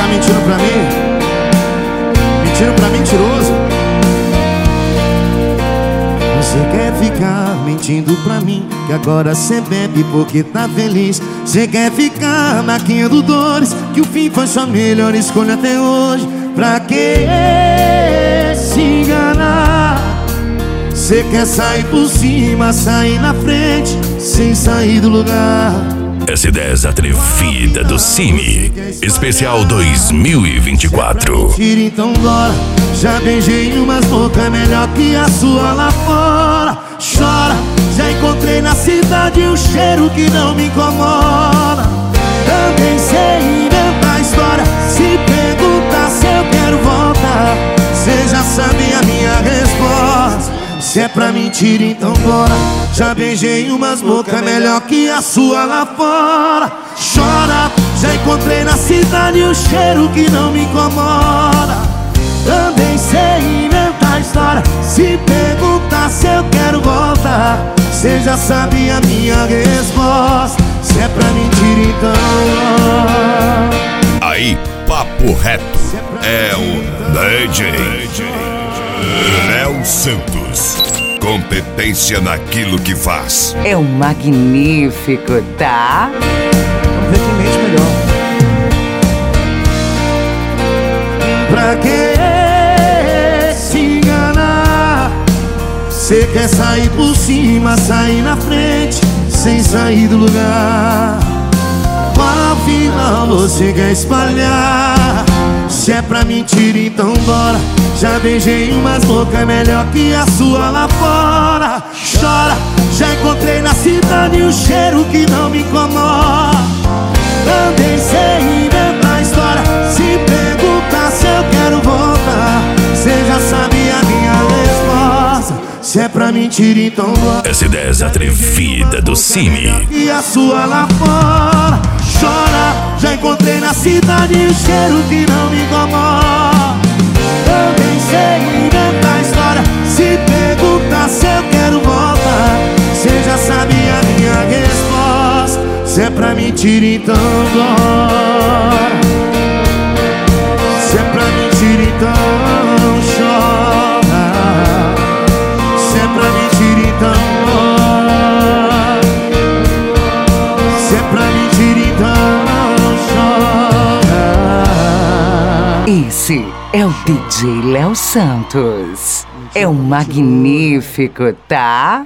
mentindo pra mim? Mentindo pra mentiroso? Você quer ficar mentindo pra mim que agora cê bebe porque tá feliz. Cê quer ficar maquiando dores que o fim foi sua melhor escolha até hoje. Pra que se enganar? Cê quer sair por cima, sair na frente sem sair do lugar. S10 Atrevida do Cine Especial 2024. Tira então bora. Já beijei umas bocas melhor que a sua lá fora. Chora, já encontrei na cidade um cheiro que não me incomoda. Também sei inventar história. Se perguntar se eu quero voltar, cê já sabe a minha resposta. Se é pra mentir, então bora. Já beijei umas bocas melhor que a sua lá fora. Chora, já encontrei na cidade um cheiro que não me incomoda. Também sei inventar história. Se perguntar se eu quero voltar, cê já sabe a minha resposta. Se é pra mentir, então aí, papo reto. É o DJ Léo Santos. Competência naquilo que faz. É um magnífico, tá? vamos ver quem mente melhor. Pra que se enganar? Cê quer sair por cima, sair na frente sem sair do lugar. Qual final você quer espalhar? Se é pra mentir, então bora. Já beijei umas bocas melhor que a sua lá fora. Chora, já encontrei na cidade um cheiro que não me incomoda. Também sei inventar história. Se perguntar se eu quero voltar, cê já sabe a minha resposta. Se é pra mentir, então bora. S10 Atrevida do Cine. E a sua lá fora. Chora, já encontrei na cidade um cheiro que não me incomoda. Também sei inventar história. Se perguntar se eu quero voltar, cê já sabe a minha resposta. Se é pra mentir, então bora. Se é pra mentir, então chora. Se é pra mentir, então bora. Se é pra mentir, então chora. Esse é o DJ Léo Santos. É um magnífico, tá?